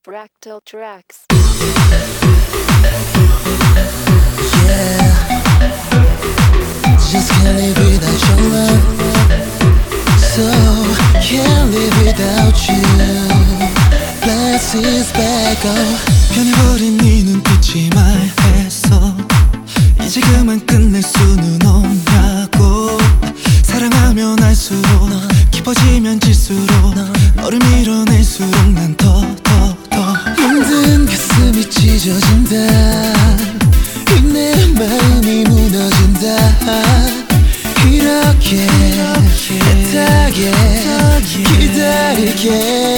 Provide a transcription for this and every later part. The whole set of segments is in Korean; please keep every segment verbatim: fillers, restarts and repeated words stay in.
Fractal Tracks. Yeah, just can't live without your love. So can't live without you. Blessings back on. 변해버린 네 눈빛이 말했어. 이제 그만 끝낼 수는 없냐고. 사랑하면 할수록 깊어지면 질수록 너를 밀어낼수록 난 더 더 더 힘든 가슴이 찢어진다. 내 마음이 무너진다. 이렇게 애타게 기다릴게.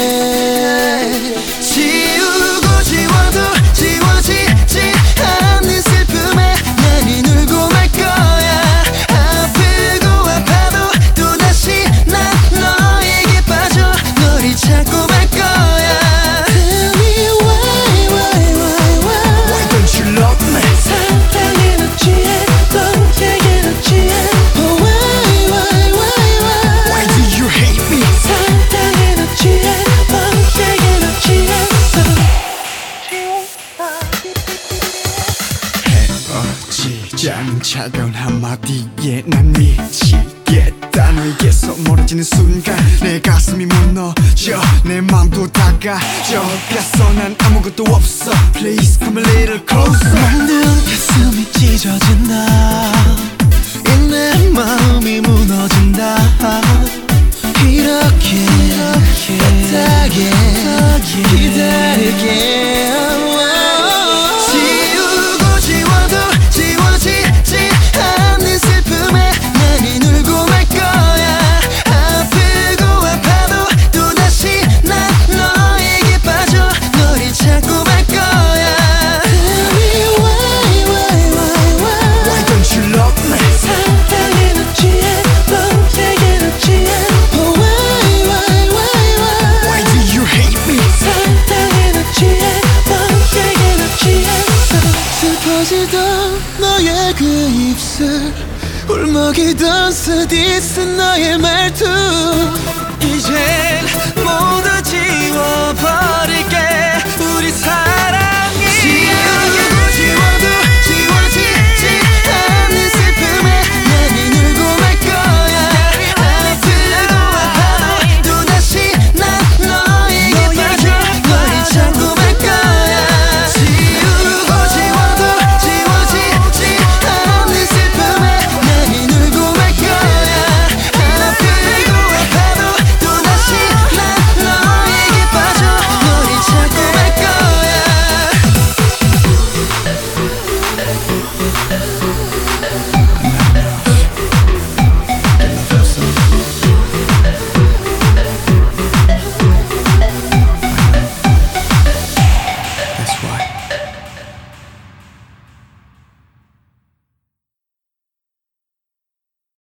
지우고 지워도 지워지지 않는 슬픔에 나는 울고 말 거야. 아프고 아파도 또다시 난 너에게 빠져 너를 찾고 말 거야. Tell me why, why, why, why Why don't you love me? 사랑에 넣지에 너에게 넣지에 Oh why, why, why, why Why do you hate me? 사랑에 넣지에 너에게 넣지에 헤어지지 않은 차가운 한마디에 난 미치겠다. 너에게서 멀어지는 순간 내 가슴이 무너져 내 맘도 다가져갔어. 난 아무것도 없어. Please come a little closer. 모든 가슴이 찢어진다. 내 마음이 무너진다. 이렇게 애타게 기다릴게. 지우고 지워도 지워지지 않는 슬픔에 나는 울고 말 거야. 아프고 아파도 또다시 난 너에게 빠져 너를 찾고 말 거야. Tell me why, why, why, why Why don't you love me? 사랑에 넣지에 너에게 넣지에 Oh why, why, why, why Why do you hate me? 사랑에 넣지에 너에게 넣지에 슬퍼지던 너의 그 입술 울먹이던 스디슨 너의 말투 이젠 모두 지워버릴게. 우리 사랑이 지우고 지워도 지워지지 않는 슬픔에 나는 울고 말 거야. 아프고 아파도 또다시 난 너에게 빠져 너를 찾고 말 거야. 지우고 지워도 지워지지 않는 슬픔에 나는 울고 말 거야. 아프고 아파도 또다시 난 너에게 빠져 너를 찾고 말 거야.